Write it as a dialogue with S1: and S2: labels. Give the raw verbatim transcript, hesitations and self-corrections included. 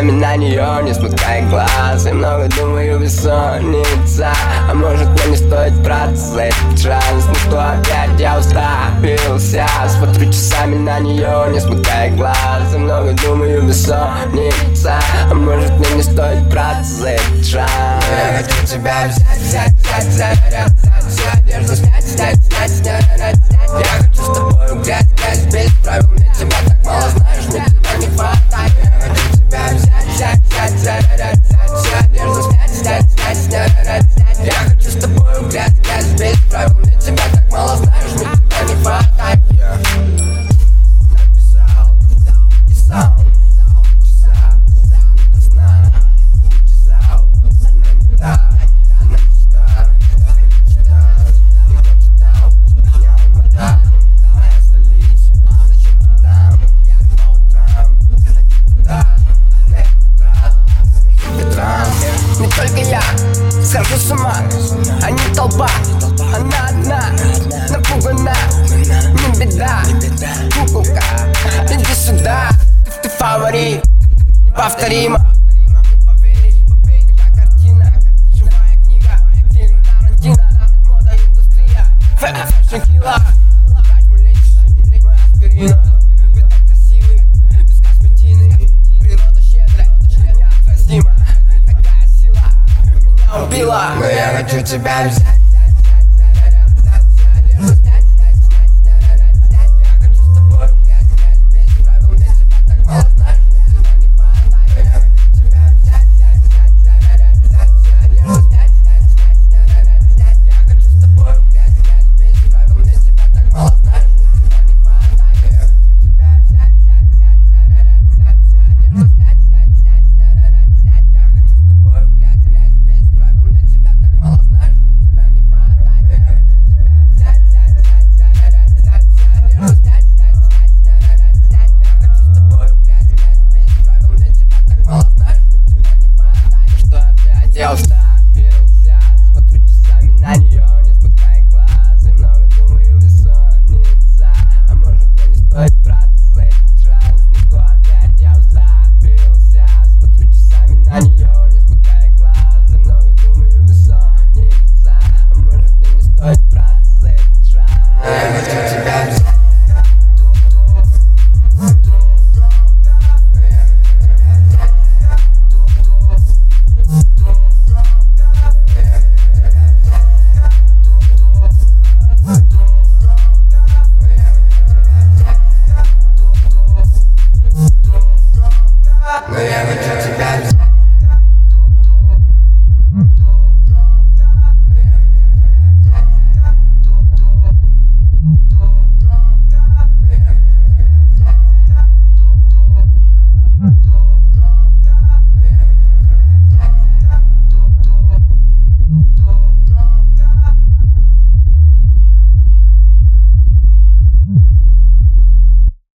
S1: часами на нее, не смыкая глаз. Я много думаю, бессонница. А может мне не стоит браться за этот шанс? Ну что опять я уставился? Смотрю часами на нее, не смыкая глаз. Я много думаю, бессонница. А может мне не стоит браться за этот шанс?
S2: Я хочу тебя взять, взять, взять, взять, взять, всю одежду снять, снять, снять, снять, снять. Я хочу с тобой грязь, грязь, без правил. Мне тебя так мало знаешь, мне тебя не хватает. Я хочу тебя взять, взять, взять, взять, взять, всю одежду снять, снять, снять, снять, снять. Я хочу с тобой грязь, грязь, без правил. Мне тебя так мало знаешь, мне тебя не хватает. Написал, писал, часа, не до сна, чесал, намета, намета, мечта, его читал, я умотал, моя столица, зачем ты там, по утрам, хочу туда, на этот раз, ветрам.
S1: Не только я схожу с ума, а не толпа, она одна, напугана, не беда, куколка, иди сюда, ты, ты фаворит, неповторима. Не поверишь, ты как картина, живая книга, фильм Тарантино, мода, индустрия, фэшн килла. Дать мой лечишь, мой аспирина. Вы так красивы, без косметины, природа щедрая, неотразима. Такая сила меня убила.
S2: Но я хочу тебя взять.
S1: Я устал.